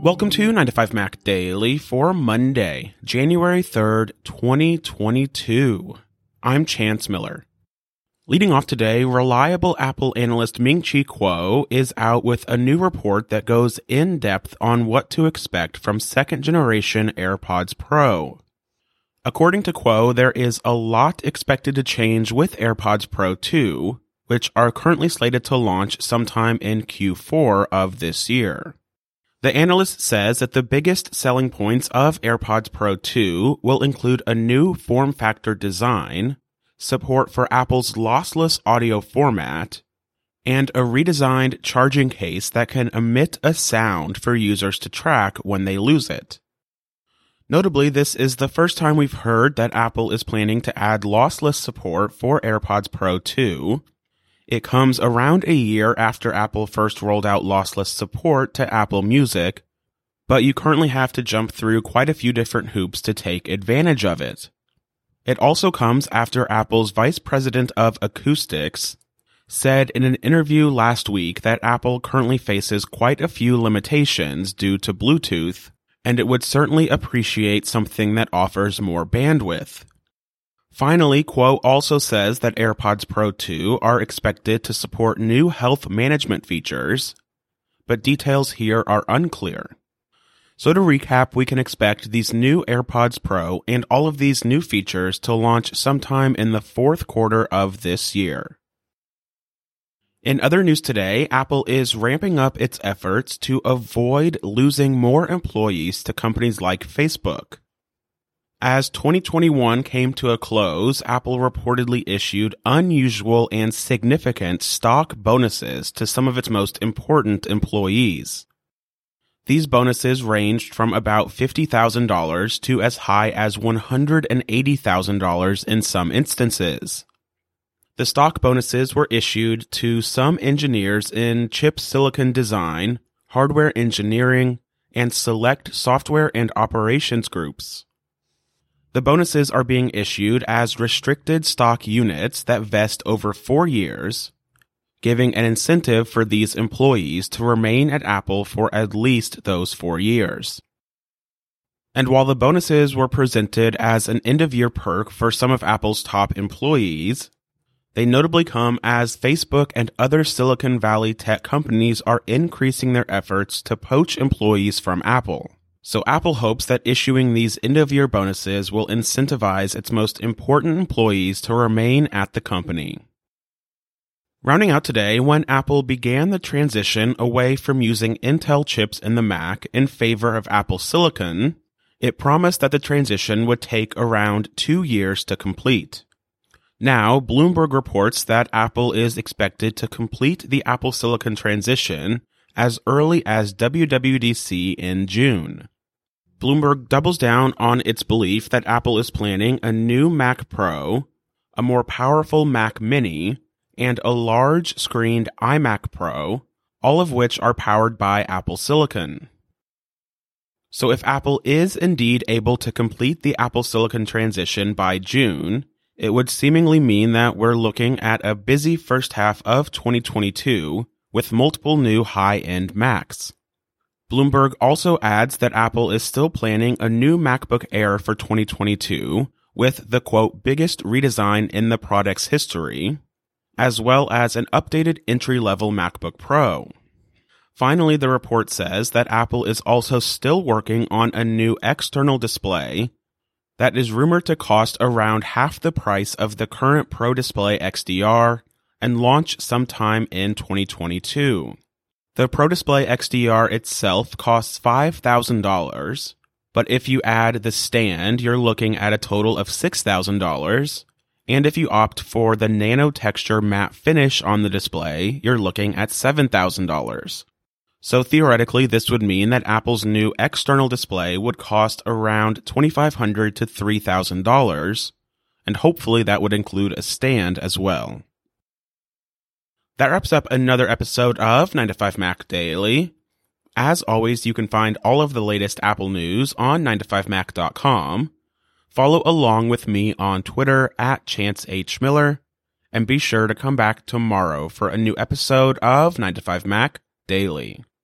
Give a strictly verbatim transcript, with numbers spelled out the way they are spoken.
Welcome to nine to five Mac Daily for Monday, January third, twenty twenty-two. I'm Chance Miller. Leading off today, reliable Apple analyst Ming-Chi Kuo is out with a new report that goes in depth on what to expect from second-generation AirPods Pro. According to Kuo, there is a lot expected to change with AirPods Pro two, which are currently slated to launch sometime in Q four of this year. The analyst says that the biggest selling points of AirPods Pro two will include a new form factor design, support for Apple's lossless audio format, and a redesigned charging case that can emit a sound for users to track when they lose it. Notably, this is the first time we've heard that Apple is planning to add lossless support for AirPods Pro two. It comes around a year after Apple first rolled out lossless support to Apple Music, but you currently have to jump through quite a few different hoops to take advantage of it. It also comes after Apple's Vice President of Acoustics said in an interview last week that Apple currently faces quite a few limitations due to Bluetooth, and it would certainly appreciate something that offers more bandwidth. Finally, Kuo also says that AirPods Pro two are expected to support new health management features, but details here are unclear. So to recap, we can expect these new AirPods Pro and all of these new features to launch sometime in the fourth quarter of this year. In other news today, Apple is ramping up its efforts to avoid losing more employees to companies like Facebook. As twenty twenty-one came to a close, Apple reportedly issued unusual and significant stock bonuses to some of its most important employees. These bonuses ranged from about fifty thousand dollars to as high as one hundred eighty thousand dollars in some instances. The stock bonuses were issued to some engineers in chip silicon design, hardware engineering, and select software and operations groups. The bonuses are being issued as restricted stock units that vest over four years, giving an incentive for these employees to remain at Apple for at least those four years. And while the bonuses were presented as an end-of-year perk for some of Apple's top employees, they notably come as Facebook and other Silicon Valley tech companies are increasing their efforts to poach employees from Apple. So Apple hopes that issuing these end-of-year bonuses will incentivize its most important employees to remain at the company. Rounding out today, when Apple began the transition away from using Intel chips in the Mac in favor of Apple Silicon, it promised that the transition would take around two years to complete. Now, Bloomberg reports that Apple is expected to complete the Apple Silicon transition as early as W W D C in June. Bloomberg doubles down on its belief that Apple is planning a new Mac Pro, a more powerful Mac Mini, and a large-screened iMac Pro, all of which are powered by Apple Silicon. So if Apple is indeed able to complete the Apple Silicon transition by June, it would seemingly mean that we're looking at a busy first half of twenty twenty-two with multiple new high-end Macs. Bloomberg also adds that Apple is still planning a new MacBook Air for twenty twenty-two with the, quote, biggest redesign in the product's history, as well as an updated entry-level MacBook Pro. Finally, the report says that Apple is also still working on a new external display that is rumored to cost around half the price of the current Pro Display X D R and launch sometime in twenty twenty-two. The Pro Display X D R itself costs five thousand dollars, but if you add the stand, you're looking at a total of six thousand dollars, and if you opt for the nano texture matte finish on the display, you're looking at seven thousand dollars. So theoretically, this would mean that Apple's new external display would cost around twenty-five hundred dollars to three thousand dollars, and hopefully that would include a stand as well. That wraps up another episode of nine to five Mac Daily. As always, you can find all of the latest Apple news on nine to five mac dot com. Follow along with me on Twitter at Chance H. Miller, and be sure to come back tomorrow for a new episode of nine to five Mac Daily.